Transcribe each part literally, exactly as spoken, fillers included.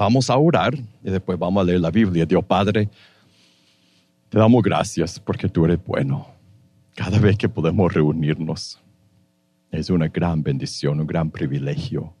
vamos a orar y después vamos a leer la Biblia. Dios Padre, te damos gracias porque tú eres bueno. Cada vez que podemos reunirnos es una gran bendición, un gran privilegio.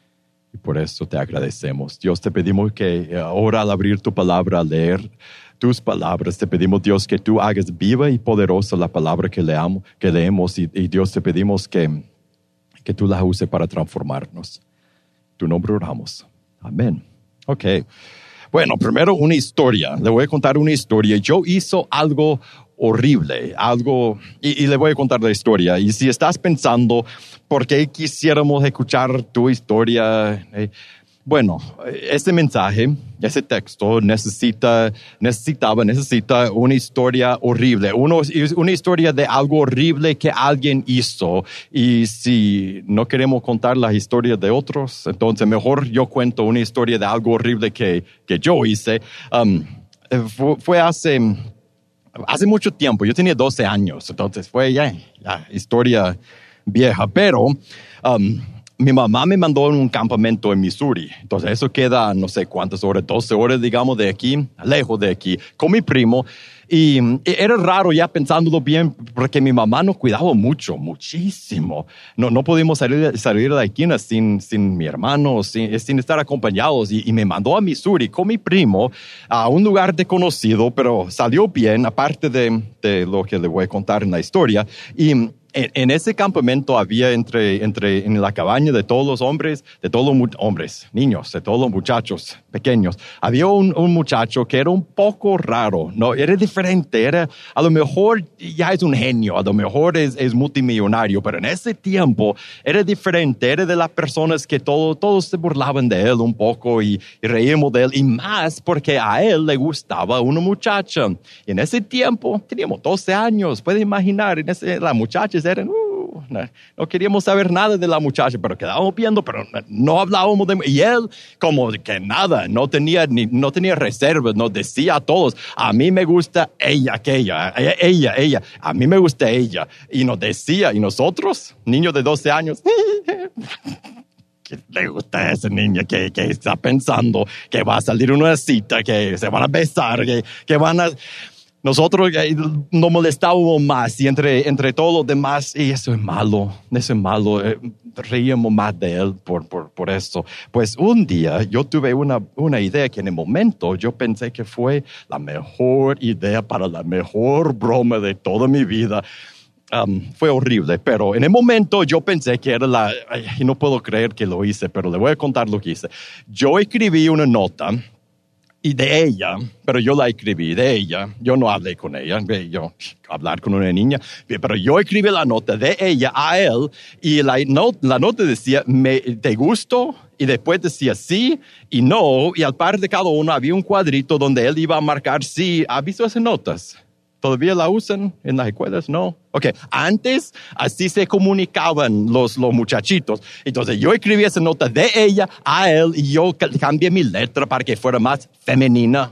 Y por eso te agradecemos. Dios, te pedimos que ahora al abrir tu palabra, al leer tus palabras, te pedimos, Dios, que tú hagas viva y poderosa la palabra que, leamos, que leemos. Y, y Dios, te pedimos que, que tú la uses para transformarnos. En tu nombre oramos. Amén. Ok. Bueno, primero una historia. Le voy a contar una historia. Yo hice algo horrible, algo, y, y le voy a contar la historia. Y si estás pensando, ¿por qué quisiéramos escuchar tu historia? Eh, bueno, este mensaje, ese texto necesita, necesitaba, necesita una historia horrible, uno, una historia de algo horrible que alguien hizo. Y si no queremos contar las historias de otros, entonces mejor yo cuento una historia de algo horrible que, que yo hice. Um, fue, fue hace... Hace mucho tiempo, yo tenía doce años, entonces fue ya, ya historia vieja, pero um, mi mamá me mandó en un campamento en Missouri, entonces eso queda no sé cuántas horas, doce horas digamos de aquí, lejos de aquí, con mi primo. Y era raro ya pensándolo bien, porque mi mamá nos cuidaba mucho, muchísimo. No, no pudimos salir, salir de aquí sin, sin mi hermano, sin, sin estar acompañados. Y, y me mandó a Missouri con mi primo a un lugar desconocido, pero salió bien, aparte de, de lo que le voy a contar en la historia. Y en, en ese campamento había entre, entre, en la cabaña de todos los hombres, de todos los hombres, niños, de todos los muchachos pequeños, había un, un muchacho que era un poco raro, no, era diferente, era, a lo mejor ya es un genio, a lo mejor es, es multimillonario, pero en ese tiempo era diferente, era de las personas que todo, todos se burlaban de él un poco y, y reíamos de él, y más porque a él le gustaba una muchacha. Y en ese tiempo teníamos doce años, puede imaginar, en ese, las muchachas eran, uh, no, no queríamos saber nada de la muchacha, pero quedábamos viendo, pero no hablábamos de, y él como que nada, no tenía, ni, no tenía reservas, nos decía a todos, a mí me gusta ella, aquella, ella, ella, ella, a mí me gusta ella, y nos decía, y nosotros, niños de doce años, ¿qué le gusta a esa niña que, que está pensando que va a salir una cita, que se van a besar, que, que van a... Nosotros nos molestábamos más y entre, entre todos los demás, y eso es malo, eso es malo, eh, reíamos más de él por, por, por eso. Pues un día yo tuve una, una idea que en el momento yo pensé que fue la mejor idea para la mejor broma de toda mi vida. Um, fue horrible, pero en el momento yo pensé que era la... Y no puedo creer que lo hice, pero le voy a contar lo que hice. Yo escribí una nota y de ella, pero yo la escribí de ella, yo no hablé con ella, yo hablar con una niña, pero yo escribí la nota de ella a él y la, not, la nota decía, me, ¿te gustó? Y después decía sí y no, y al par de cada uno había un cuadrito donde él iba a marcar sí. ¿Has visto esas notas? ¿Todavía la usan en las escuelas? No. Ok, antes así se comunicaban los, los muchachitos. Entonces yo escribí esa nota de ella a él y yo cambié mi letra para que fuera más femenina.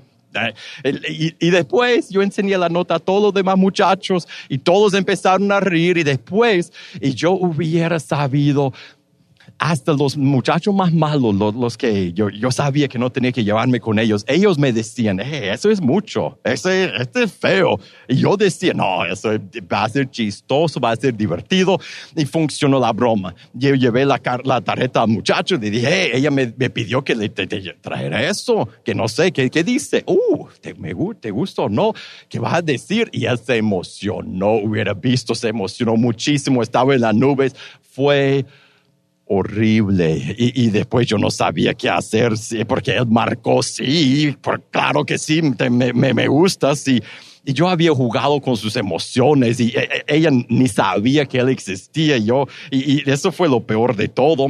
Y, y después yo enseñé la nota a todos los demás muchachos y todos empezaron a reír y después, y yo hubiera sabido... Hasta los muchachos más malos, los, los que yo, yo sabía que no tenía que llevarme con ellos, ellos me decían, hey, eso es mucho, eso es, eso es feo. Y yo decía, no, eso va a ser chistoso, va a ser divertido. Y funcionó la broma. Yo llevé la, la tarjeta al muchacho y le dije, hey, ella me, me pidió que le te, te trajera eso, que no sé, ¿qué, qué dice? Uh, ¿te, me, ¿te gusta o no? ¿Qué vas a decir? Y él se emocionó, hubiera visto, se emocionó muchísimo, estaba en las nubes. Fue... horrible, y, y después yo no sabía qué hacer, sí, porque él marcó sí, por, claro que sí, me, me, me gusta, sí, y yo había jugado con sus emociones y e, ella ni sabía que él existía, yo, y, y eso fue lo peor de todo.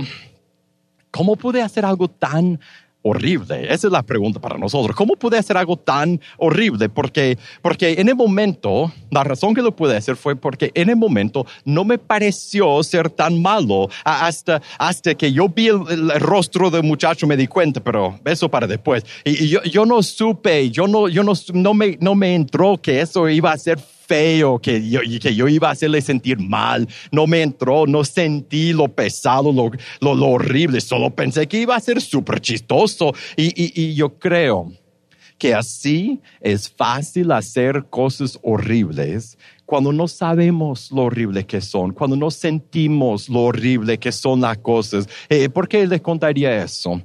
¿Cómo pude hacer algo tan horrible? Esa es la pregunta para nosotros. ¿Cómo pude hacer algo tan horrible? Porque, porque en el momento, la razón que lo pude hacer fue porque en el momento no me pareció ser tan malo. Hasta, hasta que yo vi el, el rostro del muchacho me di cuenta, pero eso para después. Y, y yo, yo no supe, yo, no, yo no, no, me, no me entró que eso iba a ser feo, que yo, que yo iba a hacerle sentir mal. No me entró, no sentí lo pesado, lo, lo, lo horrible. Solo pensé que iba a ser súper chistoso. Y, y, y yo creo que así es fácil hacer cosas horribles cuando no sabemos lo horrible que son, cuando no sentimos lo horrible que son las cosas. Eh, ¿Por qué les contaría eso?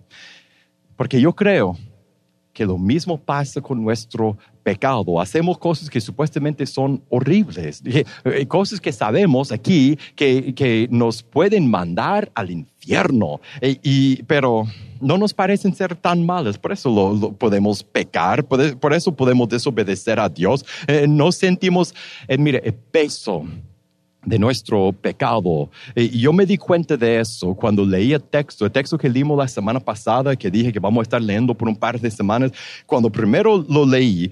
Porque yo creo que lo mismo pasa con nuestro pecado. Hacemos cosas que supuestamente son horribles, eh, cosas que sabemos aquí que, que nos pueden mandar al infierno, eh, y, pero no nos parecen ser tan malas. Por eso lo, lo podemos pecar, por, por eso podemos desobedecer a Dios. Eh, no sentimos, eh, mire, el peso de nuestro pecado. Y yo me di cuenta de eso cuando leí el texto, el texto que leímos la semana pasada, que dije que vamos a estar leyendo por un par de semanas. Cuando primero lo leí,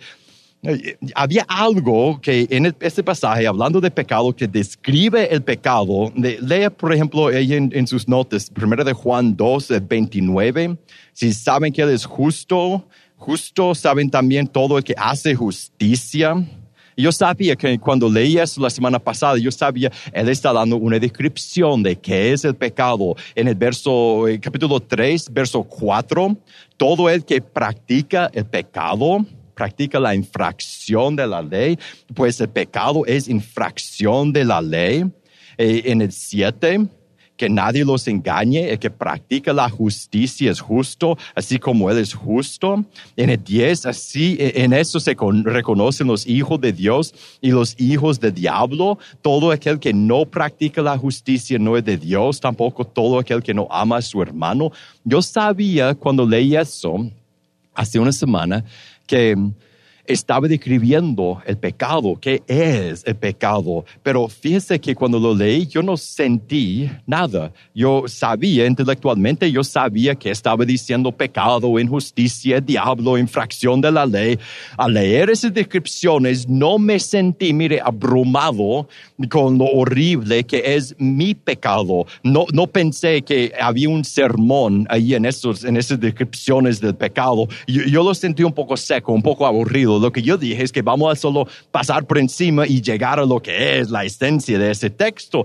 había algo que en este pasaje, hablando de pecado, que describe el pecado. Lea, por ejemplo, ella en, en sus notas, primero de Juan dos, veintinueve. Si saben que Él es justo, justo saben también todo el que hace justicia. Yo sabía que cuando leí eso la semana pasada, yo sabía, Él está dando una descripción de qué es el pecado. En el verso, capítulo tres, verso cuatro, todo el que practica el pecado, practica la infracción de la ley, pues el pecado es infracción de la ley. Eh, en el siete, que nadie los engañe, el que practica la justicia es justo, así como Él es justo. En el diez, así, en eso se con, reconocen los hijos de Dios y los hijos del diablo. Todo aquel que no practica la justicia no es de Dios, tampoco todo aquel que no ama a su hermano. Yo sabía cuando leí eso, hace una semana, que estaba describiendo el pecado, qué es el pecado. Pero fíjese que cuando lo leí, yo no sentí nada. Yo sabía intelectualmente, yo sabía que estaba diciendo pecado, injusticia, diablo, infracción de la ley. Al leer esas descripciones, no me sentí, mire, abrumado con lo horrible que es mi pecado. No, no pensé que había un sermón ahí en, esos, en esas descripciones del pecado. Yo, yo lo sentí un poco seco, un poco aburrido. Lo que yo dije es que vamos a solo pasar por encima y llegar a lo que es la esencia de ese texto.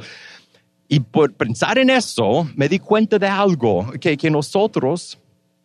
Y por pensar en eso, me di cuenta de algo, que, que nosotros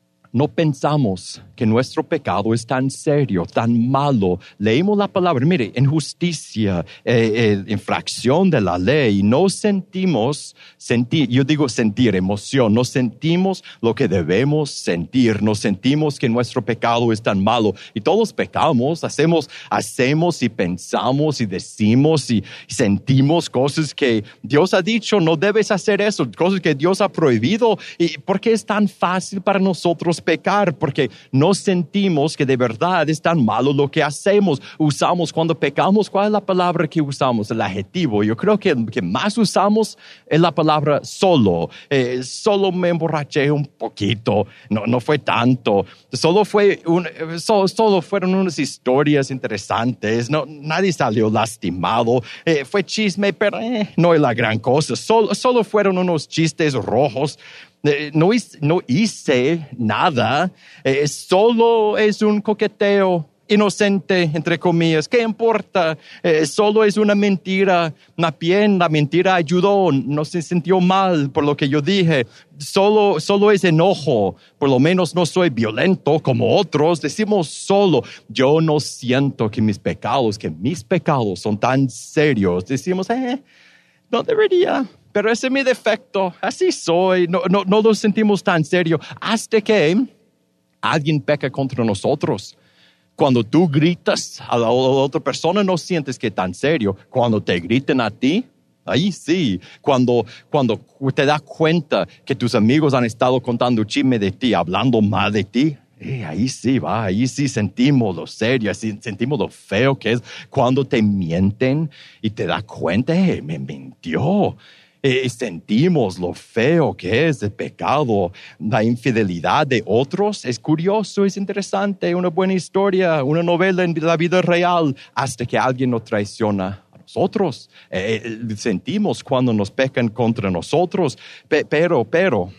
no pensamos que nuestro pecado es tan serio, tan malo. Leímos la palabra, mire, injusticia, eh, eh, infracción de la ley. No sentimos, sentir, yo digo sentir, emoción. No sentimos lo que debemos sentir. No sentimos que nuestro pecado es tan malo. Y todos pecamos, hacemos, hacemos y pensamos y decimos y sentimos cosas que Dios ha dicho, no debes hacer eso, cosas que Dios ha prohibido. ¿Y por qué es tan fácil para nosotros pecar? Porque no sentimos que de verdad es tan malo lo que hacemos. Usamos cuando pecamos, ¿cuál es la palabra que usamos? El adjetivo. Yo creo que el que más usamos es la palabra solo. Eh, solo me emborraché un poquito, no, no fue tanto. Solo fue un, solo, solo fueron unas historias interesantes. No, nadie salió lastimado. Eh, fue chisme, pero eh, no es la gran cosa. Solo, solo fueron unos chistes rojos. Eh, no, hice, no hice nada, eh, solo es un coqueteo inocente, entre comillas. ¿Qué importa? Eh, solo es una mentira. Más bien, la mentira ayudó, no se sintió mal por lo que yo dije. Solo, solo es enojo. Por lo menos no soy violento como otros. Decimos solo. Yo no siento que mis pecados, que mis pecados son tan serios. Decimos, eh, no debería. Pero ese es mi defecto, así soy, no, no, no lo sentimos tan serio hasta que alguien peca contra nosotros. Cuando tú gritas a la otra persona no sientes que es tan serio. Cuando te griten a ti, ahí sí. Cuando, cuando te das cuenta que tus amigos han estado contando chisme de ti, hablando mal de ti, Eh, ahí sí va, ahí sí sentimos lo serio, así sentimos lo feo que es cuando te mienten y te das cuenta, eh, me mintió. Eh, sentimos lo feo que es el pecado, la infidelidad de otros. Es curioso, es interesante, una buena historia, una novela en la vida real, hasta que alguien nos traiciona a nosotros. Eh, sentimos cuando nos pecan contra nosotros, Pe- pero, pero,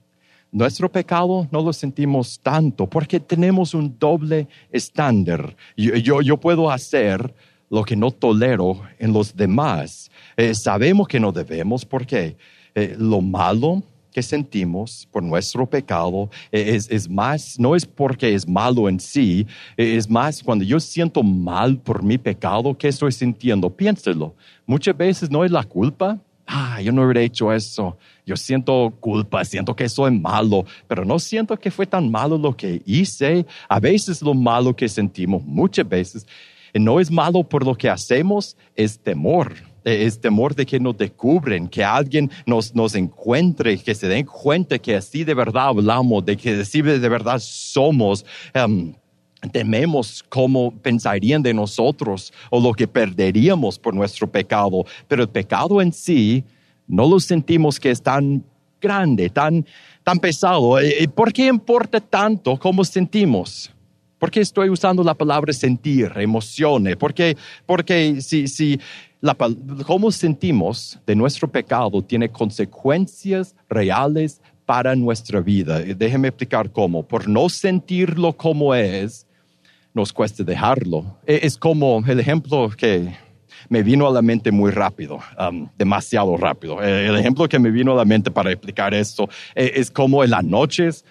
nuestro pecado no lo sentimos tanto porque tenemos un doble estándar. Yo, yo, yo puedo hacer lo que no tolero en los demás. Eh, sabemos que no debemos porque eh, lo malo que sentimos por nuestro pecado eh, es, es más, no es porque es malo en sí, eh, es más cuando yo siento mal por mi pecado, ¿qué estoy sintiendo? Piénselo. Muchas veces no es la culpa. Ah, yo no hubiera hecho eso. Yo siento culpa, siento que soy malo, pero no siento que fue tan malo lo que hice. A veces lo malo que sentimos, muchas veces, no es malo por lo que hacemos, es temor. Es temor de que nos descubren, que alguien nos, nos encuentre, que se den cuenta que así de verdad hablamos, de que así de verdad somos. Um, tememos cómo pensarían de nosotros o lo que perderíamos por nuestro pecado. Pero el pecado en sí no lo sentimos que es tan grande, tan, tan pesado. ¿Por qué importa tanto cómo sentimos? ¿Por qué estoy usando la palabra sentir, emociones? Porque, porque si, si la, cómo sentimos de nuestro pecado tiene consecuencias reales para nuestra vida. Déjeme explicar cómo. Por no sentirlo como es, nos cuesta dejarlo. Es como el ejemplo que me vino a la mente muy rápido, um, demasiado rápido. El ejemplo que me vino a la mente para explicar esto es como en las noches,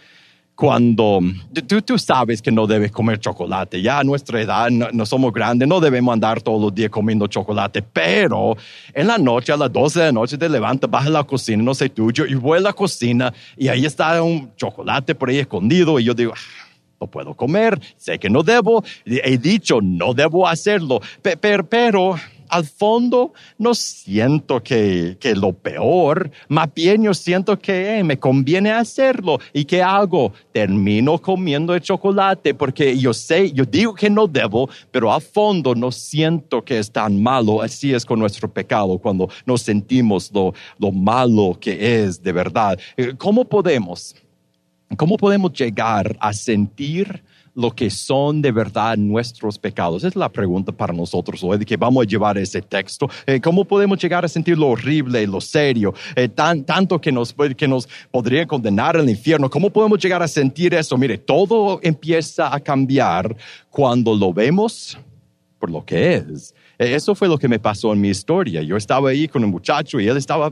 cuando tú, tú sabes que no debes comer chocolate, ya a nuestra edad no, no somos grandes, no debemos andar todos los días comiendo chocolate, pero en la noche, a las doce de la noche te levantas, vas a la cocina, no sé tú, yo, y voy a la cocina y ahí está un chocolate por ahí escondido y yo digo, no puedo comer, sé que no debo, he dicho no debo hacerlo, pero, pero al fondo no siento que, que lo peor, más bien yo siento que eh, me conviene hacerlo. ¿Y qué hago? Termino comiendo el chocolate porque yo sé, yo digo que no debo, pero al fondo no siento que es tan malo. Así es con nuestro pecado cuando nos sentimos lo, lo malo que es de verdad. ¿Cómo podemos, cómo podemos llegar a sentir lo que son de verdad nuestros pecados? Esa es la pregunta para nosotros hoy, de que vamos a llevar ese texto. Eh, ¿Cómo podemos llegar a sentir lo horrible, lo serio, eh, tan, tanto que nos, que nos podría condenar al infierno? ¿Cómo podemos llegar a sentir eso? Mire, todo empieza a cambiar cuando lo vemos por lo que es. Eso fue lo que me pasó en mi historia. Yo estaba ahí con un muchacho y él estaba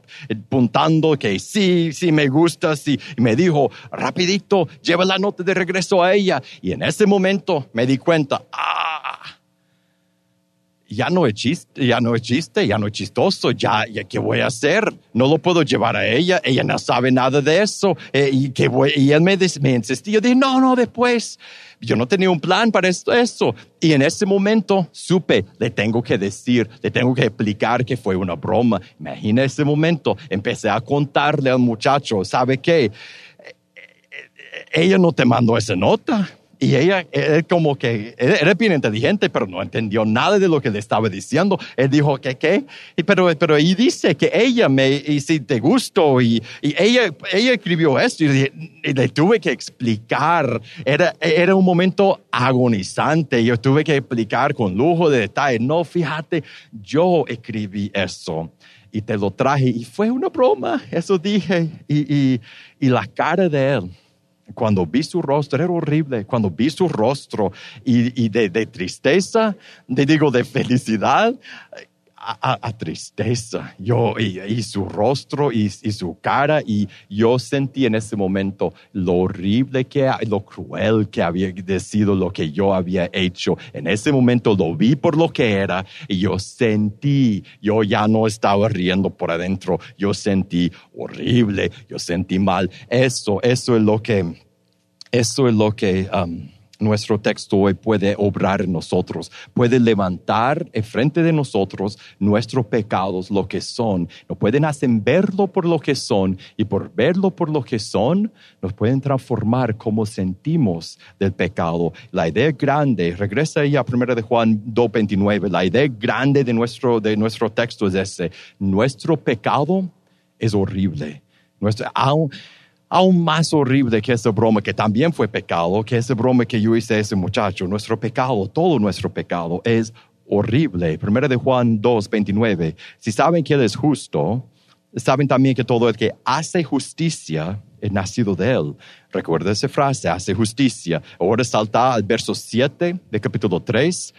apuntando que sí, sí me gusta, sí. Y me dijo, rapidito, lleva la nota de regreso a ella. Y en ese momento me di cuenta, ah, ya no es chiste, ya no es chiste, ya no es chistoso, ya, ya ¿qué voy a hacer? No lo puedo llevar a ella, ella no sabe nada de eso. Eh, y, ¿qué voy? Y él me, me insistía, yo dije, no, no, después. Yo no tenía un plan para esto, eso. Y en ese momento supe, le tengo que decir, le tengo que explicar que fue una broma. Imagina ese momento. Empecé a contarle al muchacho, ¿sabe qué? Ella no te mandó esa nota. Y ella, él como que, era bien inteligente, pero no entendió nada de lo que le estaba diciendo. Él dijo, ¿qué, qué? Y pero, pero y dice que ella me, y si te gustó, y, y ella, ella escribió esto, y, y le tuve que explicar. Era, era un momento agonizante. Yo tuve que explicar con lujo de detalle. No, fíjate, yo escribí eso y te lo traje, y fue una broma. Eso dije, y, y, y la cara de él, cuando vi su rostro, era horrible. Cuando vi su rostro y, y de, de tristeza, de, digo, de felicidad, a, a, a tristeza. Yo, y, y su rostro y, y su cara, y yo sentí en ese momento lo horrible que, lo cruel que había sido lo que yo había hecho. En ese momento lo vi por lo que era, y yo sentí, yo ya no estaba riendo por adentro, yo sentí horrible, yo sentí mal. Eso, eso es lo que, eso es lo que, um, nuestro texto hoy puede obrar en nosotros, puede levantar enfrente de nosotros nuestros pecados, lo que son. Nos pueden hacer verlo por lo que son, y por verlo por lo que son, nos pueden transformar como sentimos del pecado. La idea grande, regresa ahí a primera de Juan dos veintinueve, la idea grande de nuestro, de nuestro texto es ese: nuestro pecado es horrible. Nuestro, aún, Aún más horrible que esa broma, que también fue pecado, que esa broma que yo hice a ese muchacho. Nuestro pecado, todo nuestro pecado es horrible. Primera de Juan dos veintinueve. Si saben que Él es justo, saben también que todo el que hace justicia es nacido de Él. Recuerda esa frase, hace justicia. Ahora salta al verso siete de capítulo tres.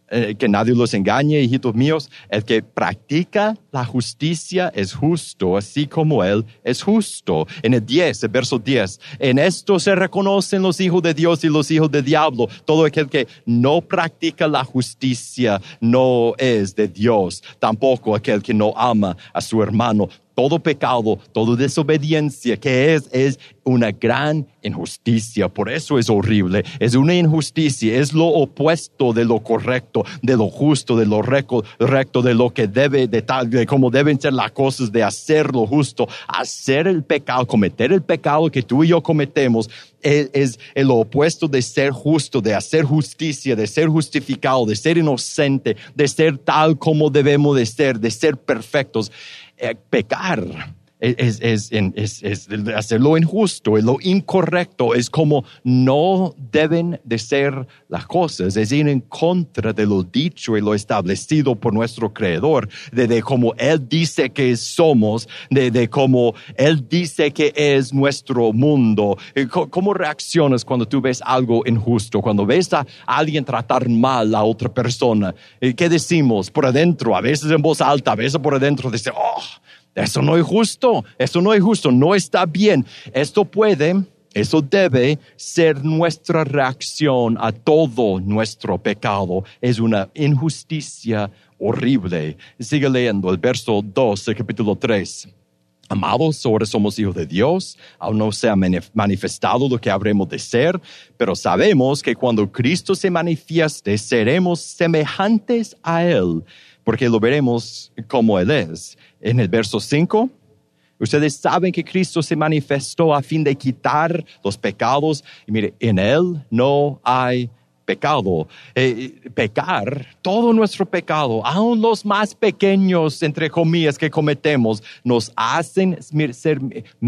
Eh, que nadie los engañe, hijitos míos. El que practica la justicia es justo, así como Él es justo. En el diez, el verso diez, en esto se reconocen los hijos de Dios y los hijos del diablo. Todo aquel que no practica la justicia no es de Dios. Tampoco aquel que no ama a su hermano. Todo pecado, toda desobediencia que es, es una gran injusticia. Por eso es horrible. Es una injusticia. Es lo opuesto de lo correcto, de lo justo, de lo recto, recto de lo que debe, de tal, de cómo deben ser las cosas, de hacer lo justo. Hacer el pecado, cometer el pecado que tú y yo cometemos es, es el opuesto de ser justo, de hacer justicia, de ser justificado, de ser inocente, de ser tal como debemos de ser, de ser perfectos. Eh, pecar es, es, es, es, es hacer lo injusto, es lo incorrecto, es como no deben de ser las cosas, es ir en contra de lo dicho y lo establecido por nuestro Creador, de, de cómo Él dice que somos, de, de cómo Él dice que es nuestro mundo. ¿Cómo reaccionas cuando tú ves algo injusto, cuando ves a alguien tratar mal a otra persona? ¿Qué decimos por adentro? A veces en voz alta, a veces por adentro, dice, oh, eso no es justo, eso no es justo, no está bien. Esto puede, eso debe ser nuestra reacción a todo nuestro pecado. Es una injusticia horrible. Sigue leyendo el verso dos del capítulo tres. Amados, ahora somos hijos de Dios, aún no se ha manifestado lo que habremos de ser, pero sabemos que cuando Cristo se manifieste, seremos semejantes a Él, porque lo veremos como Él es. En el verso cinco, ustedes saben que Cristo se manifestó a fin de quitar los pecados. Y mire, en Él no hay pecado. Eh, pecar, todo nuestro pecado, aun los más pequeños, entre comillas, que cometemos, nos hacen ser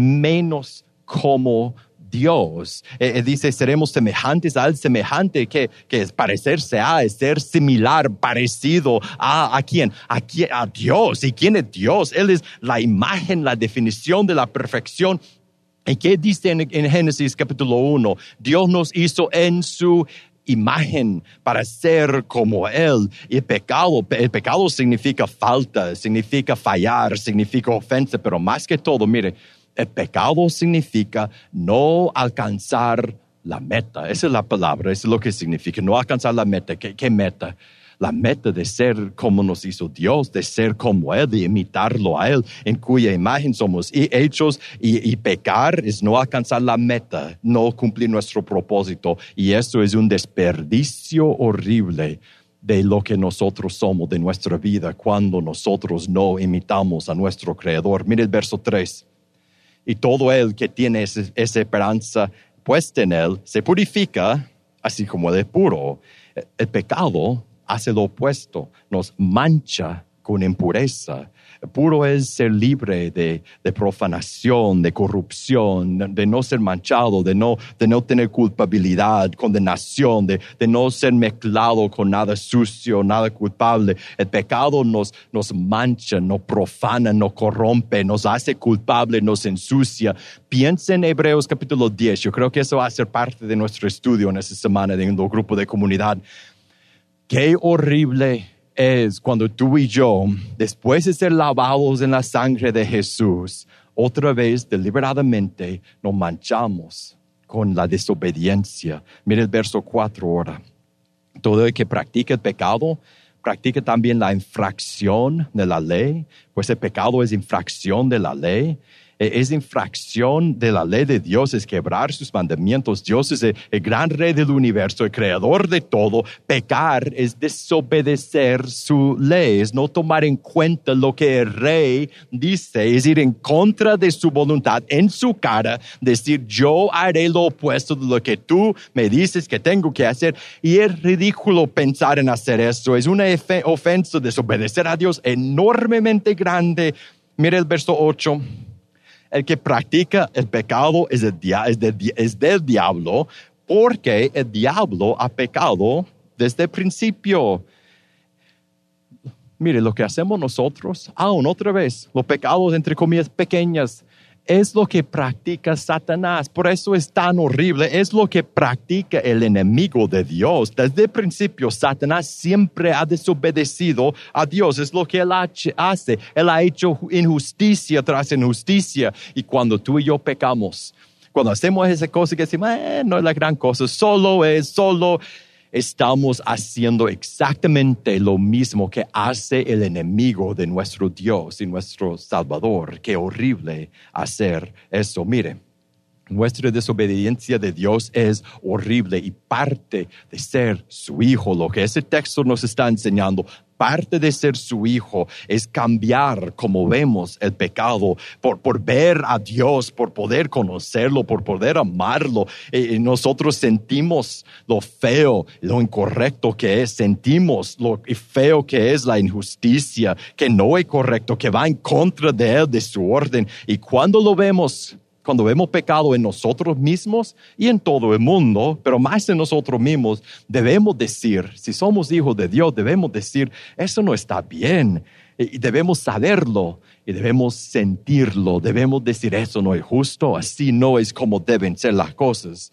menos como Dios. Eh, dice, seremos semejantes al semejante, que, que es parecerse a, es ser similar, parecido a, ¿a quién? A, quién? A Dios. ¿Y quién es Dios? Él es la imagen, la definición de la perfección. ¿Y qué dice en, en Génesis capítulo uno? Dios nos hizo en su imagen para ser como Él. Y el pecado, el pecado significa falta, significa fallar, significa ofensa, pero más que todo, mire, el pecado significa no alcanzar la meta. Esa es la palabra, eso es lo que significa, no alcanzar la meta. ¿Qué, qué meta? La meta de ser como nos hizo Dios, de ser como Él, de imitarlo a Él, en cuya imagen somos hechos. Y, y pecar es no alcanzar la meta, no cumplir nuestro propósito. Y eso es un desperdicio horrible de lo que nosotros somos, de nuestra vida, cuando nosotros no imitamos a nuestro Creador. Mire el verso tres. Y todo el que tiene esa, esa esperanza puesta en Él se purifica, así como Él es puro. El, el pecado hace lo opuesto, nos mancha con impureza. Puro es ser libre de, de profanación, de corrupción, de, de no ser manchado, de no, de no tener culpabilidad, condenación, de, de no ser mezclado con nada sucio, nada culpable. El pecado nos, nos mancha, nos profana, nos corrompe, nos hace culpable, nos ensucia. Piensa en Hebreos capítulo diez. Yo creo que eso va a ser parte de nuestro estudio en esta semana en el grupo de comunidad. Qué horrible es cuando tú y yo, después de ser lavados en la sangre de Jesús, otra vez deliberadamente nos manchamos con la desobediencia. Mira el verso cuatro ahora. Todo el que practica el pecado, practica también la infracción de la ley, pues el pecado es infracción de la ley. Es infracción de la ley de Dios, es quebrar sus mandamientos. Dios es el, el gran rey del universo, el creador de todo. Pecar es desobedecer su ley, es no tomar en cuenta lo que el rey dice, es ir en contra de su voluntad, en su cara, decir yo haré lo opuesto de lo que tú me dices que tengo que hacer. Y es ridículo pensar en hacer eso, es una ofensa, desobedecer a Dios enormemente grande. Mira el verso ocho. El que practica el pecado es, el dia- es, de, es del diablo, porque el diablo ha pecado desde el principio. Mire, lo que hacemos nosotros, aún otra vez, los pecados entre comillas pequeñas, es lo que practica Satanás. Por eso es tan horrible. Es lo que practica el enemigo de Dios. Desde el principio, Satanás siempre ha desobedecido a Dios. Es lo que él hace. Él ha hecho injusticia tras injusticia. Y cuando tú y yo pecamos, cuando hacemos esa cosa que decimos, eh, no es la gran cosa, solo es, solo... Estamos haciendo exactamente lo mismo que hace el enemigo de nuestro Dios y nuestro Salvador. Qué horrible hacer eso. Mire, nuestra desobediencia de Dios es horrible y parte de ser su hijo. Lo que ese texto nos está enseñando, parte de ser su hijo es cambiar como vemos el pecado, por, por ver a Dios, por poder conocerlo, por poder amarlo. Eh, nosotros sentimos lo feo, lo incorrecto que es, sentimos lo feo que es la injusticia, que no es correcto, que va en contra de él, de su orden. Y cuando lo vemos, cuando vemos pecado en nosotros mismos y en todo el mundo, pero más en nosotros mismos, debemos decir, si somos hijos de Dios, debemos decir, eso no está bien. Y debemos saberlo y debemos sentirlo. Debemos decir, eso no es justo, así no es como deben ser las cosas.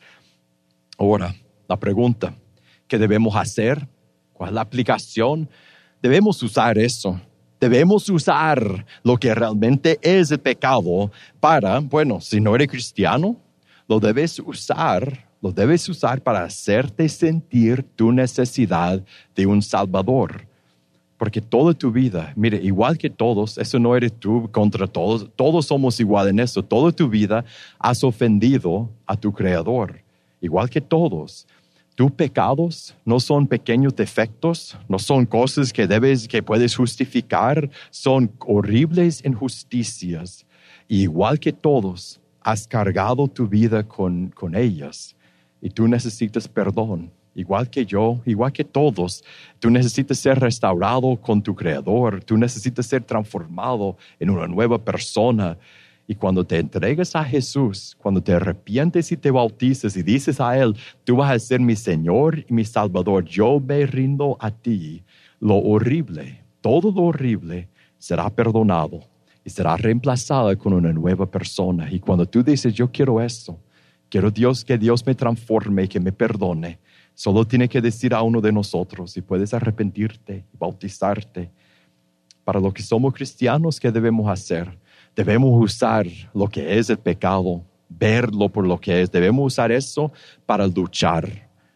Ahora, la pregunta, ¿qué debemos hacer? ¿Cuál es la aplicación? Debemos usar eso. Debemos usar lo que realmente es el pecado para, bueno, si no eres cristiano, lo debes usar, lo debes usar para hacerte sentir tu necesidad de un Salvador. Porque toda tu vida, mire, igual que todos, eso no eres tú contra todos, todos somos igual en eso. Toda tu vida has ofendido a tu Creador, igual que todos. Tus pecados no son pequeños defectos, no son cosas que debes, que puedes justificar, son horribles injusticias. Y igual que todos, has cargado tu vida con, con ellas y tú necesitas perdón. Igual que yo, igual que todos, tú necesitas ser restaurado con tu Creador, tú necesitas ser transformado en una nueva persona. Y cuando te entregas a Jesús, cuando te arrepientes y te bautizas y dices a Él, tú vas a ser mi Señor y mi Salvador, yo me rindo a ti, lo horrible, todo lo horrible será perdonado y será reemplazada con una nueva persona. Y cuando tú dices, yo quiero eso, quiero Dios, que Dios me transforme y que me perdone, solo tiene que decir a uno de nosotros y puedes arrepentirte y bautizarte. Para los que somos cristianos, ¿qué debemos hacer? Debemos usar lo que es el pecado, verlo por lo que es. Debemos usar eso para luchar.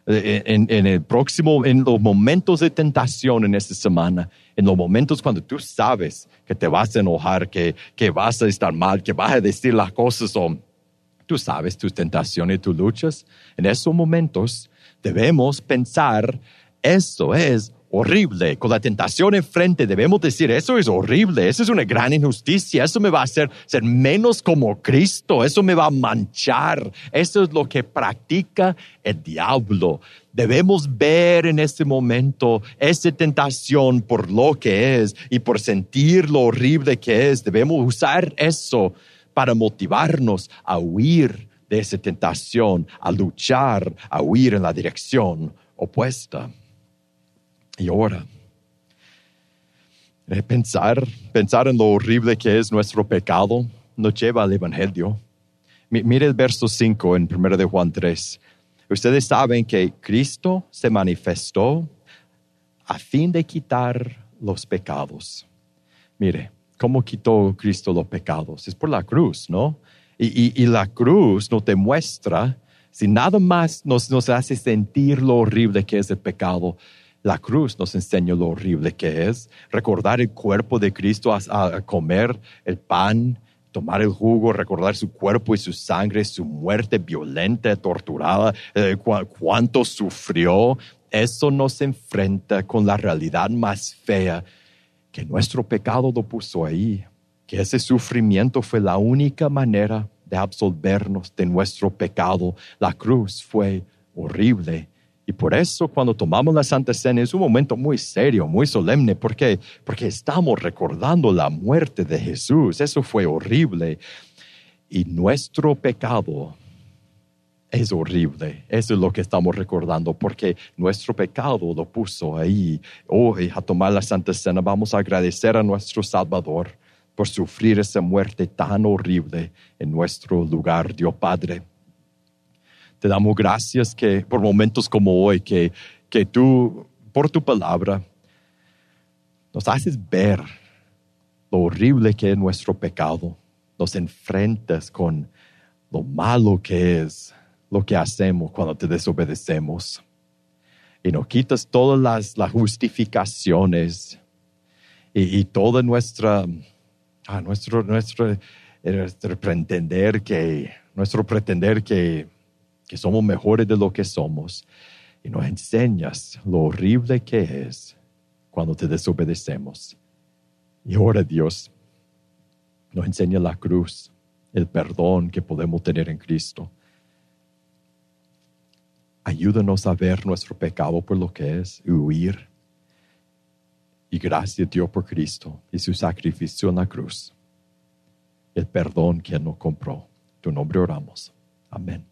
En, en el próximo, en los momentos de tentación en esta semana, en los momentos cuando tú sabes que te vas a enojar, que, que vas a estar mal, que vas a decir las cosas, o tú sabes tus tentaciones y tus luchas, en esos momentos debemos pensar, eso es horrible, con la tentación enfrente, debemos decir, eso es horrible, eso es una gran injusticia, eso me va a hacer ser menos como Cristo, eso me va a manchar, eso es lo que practica el diablo. Debemos ver en este momento esa tentación por lo que es y por sentir lo horrible que es. Debemos usar eso para motivarnos a huir de esa tentación, a luchar, a huir en la dirección opuesta. Y ahora, pensar, pensar en lo horrible que es nuestro pecado nos lleva al Evangelio. Mire el verso cinco en primera de Juan tres. Ustedes saben que Cristo se manifestó a fin de quitar los pecados. Mire, ¿cómo quitó Cristo los pecados? Es por la cruz, ¿no? Y, y, y la cruz nos demuestra, si nada más nos, nos hace sentir lo horrible que es el pecado, la cruz nos enseña lo horrible que es. Recordar el cuerpo de Cristo, a, a comer el pan, tomar el jugo, recordar su cuerpo y su sangre, su muerte violenta, torturada, eh, cu- cuánto sufrió. Eso nos enfrenta con la realidad más fea, que nuestro pecado lo puso ahí, que ese sufrimiento fue la única manera de absolvernos de nuestro pecado. La cruz fue horrible. Y por eso cuando tomamos la Santa Cena es un momento muy serio, muy solemne. ¿Por qué? Porque estamos recordando la muerte de Jesús. Eso fue horrible. Y nuestro pecado es horrible. Eso es lo que estamos recordando, porque nuestro pecado lo puso ahí. Hoy, a tomar la Santa Cena, vamos a agradecer a nuestro Salvador por sufrir esa muerte tan horrible en nuestro lugar, Dios Padre. Te damos gracias que por momentos como hoy, que, que tú, por tu palabra, nos haces ver lo horrible que es nuestro pecado. Nos enfrentas con lo malo que es lo que hacemos cuando te desobedecemos. Y nos quitas todas las, las justificaciones y, y toda nuestra, ah, nuestro, nuestro, nuestro pretender que, nuestro pretender que, que somos mejores de lo que somos. Y nos enseñas lo horrible que es cuando te desobedecemos. Y ahora, Dios, nos enseña la cruz, el perdón que podemos tener en Cristo. Ayúdanos a ver nuestro pecado por lo que es y huir. Y gracias, Dios, por Cristo y su sacrificio en la cruz. El perdón que Él nos compró. En tu nombre oramos. Amén.